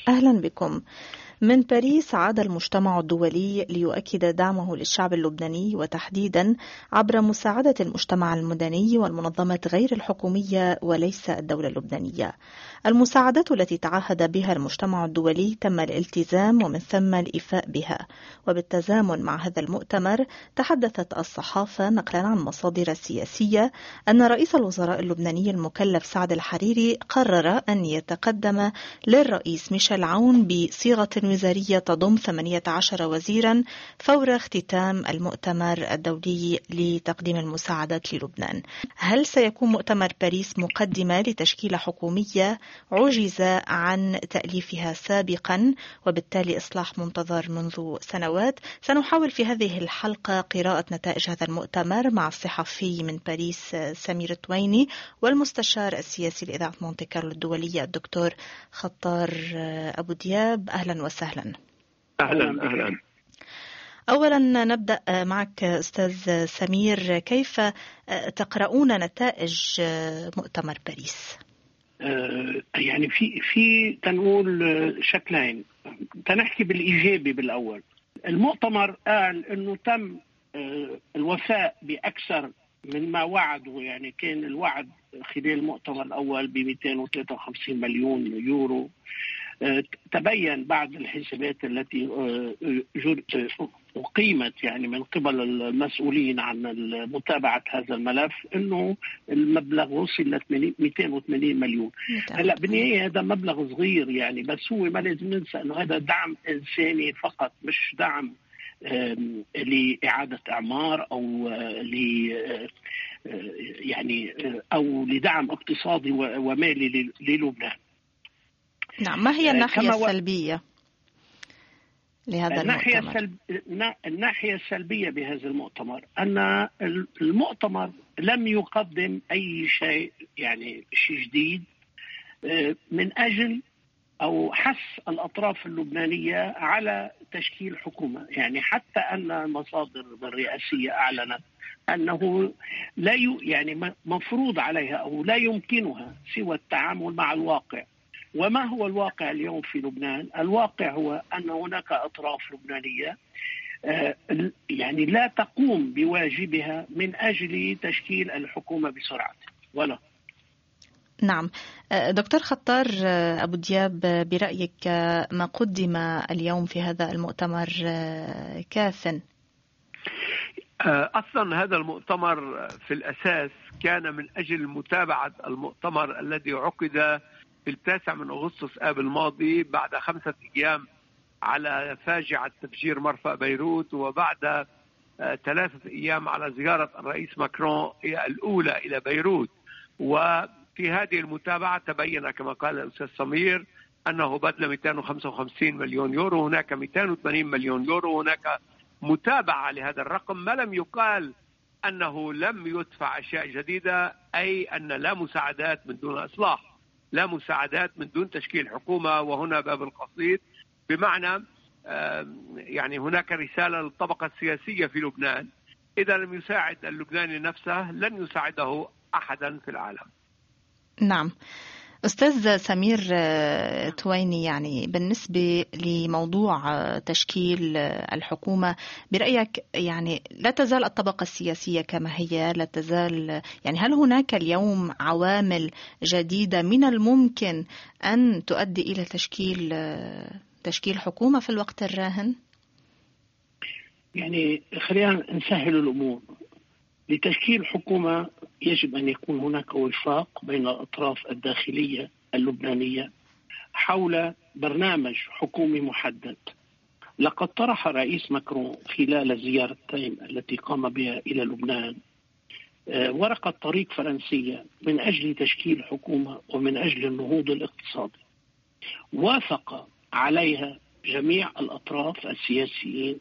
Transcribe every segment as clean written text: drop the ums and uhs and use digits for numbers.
أهلا بكم. من باريس عاد المجتمع الدولي ليؤكد دعمه للشعب اللبناني، وتحديدا عبر مساعدة المجتمع المدني والمنظمات غير الحكومية وليس الدولة اللبنانية. المساعدات التي تعهد بها المجتمع الدولي تم الالتزام ومن ثم الإيفاء بها. وبالتزامن مع هذا المؤتمر تحدثت الصحافة نقلا عن مصادر سياسية أن رئيس الوزراء اللبناني المكلف سعد الحريري قرر أن يتقدم للرئيس ميشيل عون بصيغة وزارية تضم 18 وزيرا فور اختتام المؤتمر الدولي لتقديم المساعدات للبنان. هل سيكون مؤتمر باريس مقدمة لتشكيلة حكومية عجز عن تأليفها سابقا وبالتالي إصلاح منتظر منذ سنوات؟ سنحاول في هذه الحلقة قراءة نتائج هذا المؤتمر مع الصحفي من باريس سمير التويني والمستشار السياسي لإذاعة مونتي كارلو الدولية الدكتور خطار أبو دياب. أهلا وسهلا. أهلا. أولا نبدأ معك أستاذ سمير، كيف تقرؤون نتائج مؤتمر باريس؟ يعني في تنقول شكلين، تنحكي بالإيجابي. بالأول المؤتمر قال أنه تم الوفاء بأكثر من ما وعدوا، يعني كان الوعد خلال المؤتمر الأول ب 253 مليون يورو. تبين بعد الحسابات التي أقيمت يعني من قبل المسؤولين عن متابعة هذا الملف أنه المبلغ وصل ل 280 مليون. هلا بالنهاية هذا مبلغ صغير يعني، بس هو ما لازم ننسى أنه هذا دعم إنساني فقط، مش دعم لإعادة إعمار أو يعني أو لدعم اقتصادي ومالي للبنان. نعم، ما هي الناحية السلبية لهذا المؤتمر؟ الناحية السلبية بهذا المؤتمر أن المؤتمر لم يقدم أي شيء، يعني شيء جديد من أجل أو حث الأطراف اللبنانية على تشكيل حكومة. يعني حتى أن المصادر الرئاسية أعلنت أنه لا يعني مفروض عليها أو لا يمكنها سوى التعامل مع الواقع. وما هو الواقع اليوم في لبنان؟ الواقع هو أن هناك أطراف لبنانية يعني لا تقوم بواجبها من أجل تشكيل الحكومة بسرعة ولا. نعم دكتور خطار أبو دياب، برأيك ما قدم اليوم في هذا المؤتمر كافٍ؟ أصلا هذا المؤتمر في الأساس كان من أجل متابعة المؤتمر الذي عقد في 9 أغسطس آب الماضي بعد 5 أيام على فاجعة تفجير مرفأ بيروت، وبعد 3 أيام على زيارة الرئيس ماكرون الأولى إلى بيروت. وفي هذه المتابعة تبين كما قال الأستاذ سمير أنه بذل 255 مليون يورو، هناك 280 مليون يورو، هناك متابعة لهذا الرقم. ما لم يقال أنه لم يدفع أشياء جديدة، أي أن لا مساعدات من دون إصلاح، لا مساعدات من دون تشكيل حكومة. وهنا باب القصيد، بمعنى يعني هناك رسالة للطبقة السياسية في لبنان: إذا لم يساعد اللبناني نفسه لن يساعده أحدا في العالم. نعم أستاذ سمير تويني، يعني بالنسبة لموضوع تشكيل الحكومة برأيك يعني لا تزال الطبقة السياسية كما هي، لا تزال يعني هل هناك اليوم عوامل جديدة من الممكن أن تؤدي إلى تشكيل حكومة في الوقت الراهن؟ يعني خلينا نسهل الأمور. لتشكيل حكومة يجب أن يكون هناك وفاق بين الأطراف الداخلية اللبنانية حول برنامج حكومي محدد. لقد طرح رئيس ماكرون خلال الزيارتين التي قام بها إلى لبنان ورقة طريق فرنسية من أجل تشكيل حكومة ومن أجل النهوض الاقتصادي، وافق عليها جميع الأطراف السياسيين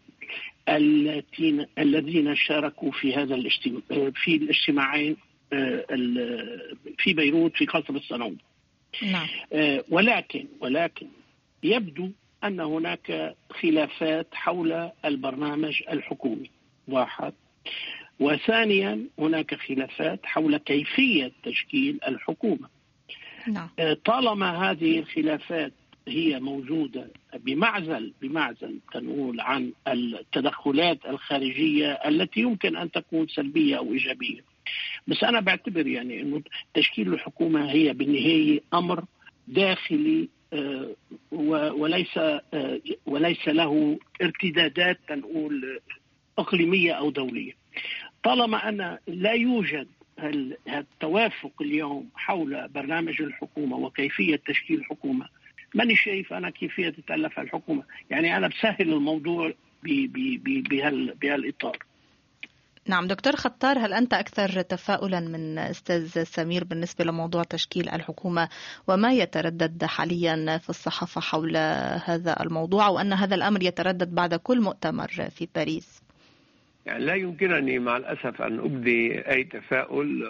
الذين شاركوا في هذا في الاجتماعين في بيروت في قصر الصنوبر. نعم. ولكن يبدو أن هناك خلافات حول البرنامج الحكومي، واحد، وثانيا هناك خلافات حول كيفية تشكيل الحكومة. نعم. طالما هذه الخلافات هي موجودة بمعزل تنقول عن التدخلات الخارجية التي يمكن أن تكون سلبية أو إيجابية. بس أنا بعتبر يعني أنه تشكيل الحكومة هي بالنهاية أمر داخلي وليس له ارتدادات تنقول إقليمية أو دولية. طالما أن لا يوجد التوافق اليوم حول برنامج الحكومة وكيفية تشكيل الحكومة، ماني شايف أنا كيفية تتألف الحكومة. يعني أنا بسهل الموضوع بهالإطار. نعم دكتور خطار، هل أنت أكثر تفاؤلا من أستاذ سمير بالنسبة لموضوع تشكيل الحكومة وما يتردد حاليا في الصحافة حول هذا الموضوع، وأن هذا الأمر يتردد بعد كل مؤتمر في باريس؟ يعني لا يمكنني مع الأسف أن أبدي أي تفاؤل،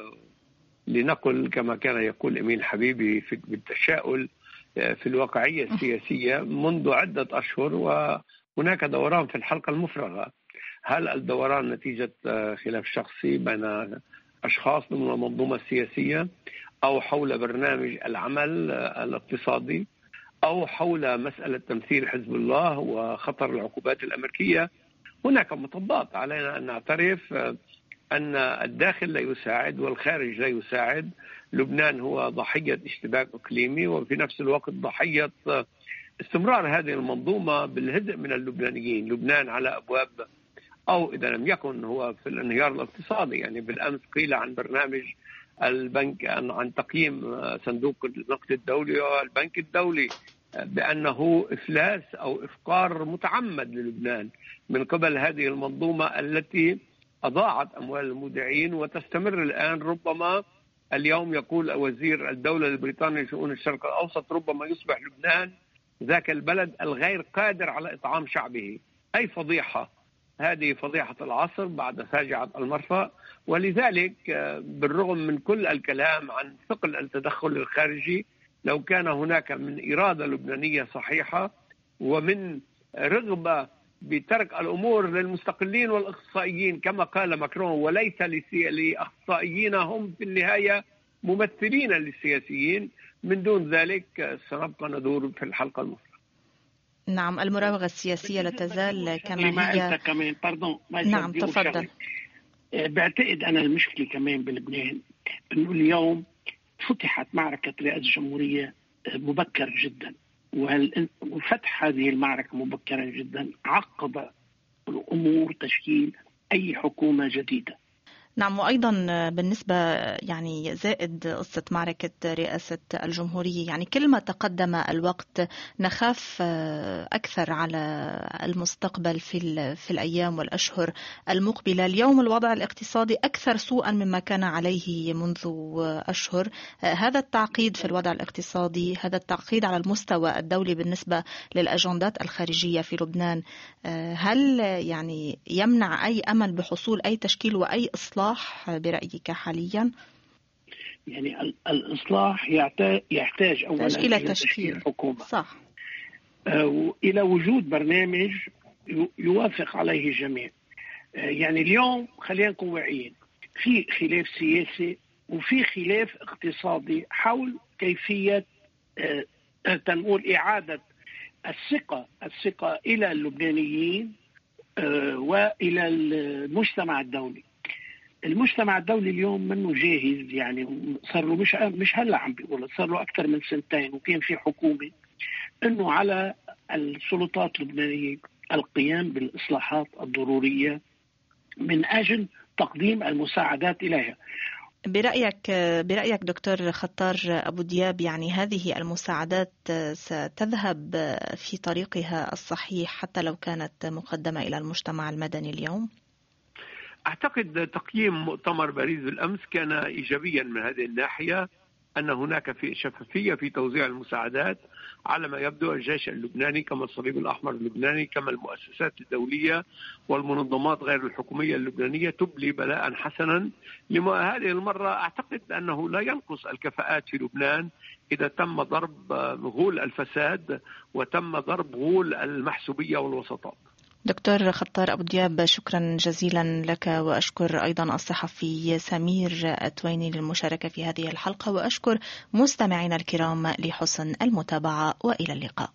لنقل كما كان يقول أمين حبيبي بالتشاؤل في الواقعية السياسية منذ عدة أشهر، وهناك دوران في الحلقة المفرغة. هل الدوران نتيجة خلاف شخصي بين أشخاص ضمن المنظومة السياسية، أو حول برنامج العمل الاقتصادي، أو حول مسألة تمثيل حزب الله وخطر العقوبات الأمريكية؟ هناك مطبات علينا أن نعترف أن الداخل لا يساعد والخارج لا يساعد. لبنان هو ضحية اشتباك إقليمي، وفي نفس الوقت ضحية استمرار هذه المنظومة بالهدء من اللبنانيين. لبنان على أبواب، أو إذا لم يكن هو في الانهيار الاقتصادي. يعني بالأمس قيل عن برنامج البنك، عن تقييم صندوق النقد الدولي والبنك الدولي بأنه إفلاس أو إفقار متعمد للبنان من قبل هذه المنظومة التي أضاعت أموال المودعين وتستمر الآن. ربما اليوم يقول وزير الدولة البريطاني لشؤون الشرق الأوسط ربما يصبح لبنان ذاك البلد الغير قادر على إطعام شعبه. أي فضيحة! هذه فضيحة العصر بعد فاجعة المرفأ. ولذلك بالرغم من كل الكلام عن ثقل التدخل الخارجي، لو كان هناك من إرادة لبنانية صحيحة ومن رغبة بترك الأمور للمستقلين والإخصائيين كما قال ماكرون، وليس لأخصائيين هم في النهاية ممثلين للسياسيين، من دون ذلك سنبقى ندور في الحلقة المفرغة. نعم، المراوغة السياسية لا تزال كما هي. نعم تفضل. بعتقد أنا المشكلة كمان بلبنان أنه اليوم فتحت معركة رئاسة الجمهورية مبكر جدا، وفتح هذه المعركة مبكرا جدا عقب الأمور تشكيل أي حكومة جديدة. نعم، وأيضا بالنسبة يعني زائد قصة معركة رئاسة الجمهورية، يعني كل ما تقدم الوقت نخاف أكثر على المستقبل في الأيام والأشهر المقبلة. اليوم الوضع الاقتصادي أكثر سوءا مما كان عليه منذ أشهر. هذا التعقيد في الوضع الاقتصادي، هذا التعقيد على المستوى الدولي بالنسبة للأجندات الخارجية في لبنان، هل يعني يمنع أي أمل بحصول أي تشكيل وأي إصلاح برأيك حاليا؟ يعني الإصلاح يحتاج أولا إلى تشكيل حكومة، صح، وإلى وجود برنامج يوافق عليه الجميع. يعني اليوم خلينا نكون واعيين، في خلاف سياسي وفي خلاف اقتصادي حول كيفية تنقول إعادة الثقة إلى اللبنانيين وإلى المجتمع الدولي. المجتمع الدولي اليوم منه جاهز، يعني صار له مش هلا عم بيقول، صار له أكثر من سنتين وكان في حكومة إنه على السلطات اللبنانية القيام بالإصلاحات الضرورية من أجل تقديم المساعدات إليها. برأيك دكتور خطار أبو دياب، يعني هذه المساعدات ستذهب في طريقها الصحيح حتى لو كانت مقدمة إلى المجتمع المدني اليوم؟ أعتقد تقييم مؤتمر باريس بالأمس كان إيجابيا من هذه الناحية، أن هناك في شفافية في توزيع المساعدات. على ما يبدو الجيش اللبناني كما الصليب الأحمر اللبناني كما المؤسسات الدولية والمنظمات غير الحكومية اللبنانية تبلي بلاء حسنا. هذه المرة أعتقد أنه لا ينقص الكفاءات في لبنان إذا تم ضرب غول الفساد وتم ضرب غول المحسوبية والوسطات. دكتور خطار أبو دياب، شكرا جزيلا لك، وأشكر أيضا الصحفي سمير التويني للمشاركة في هذه الحلقة، وأشكر مستمعينا الكرام لحسن المتابعة، وإلى اللقاء.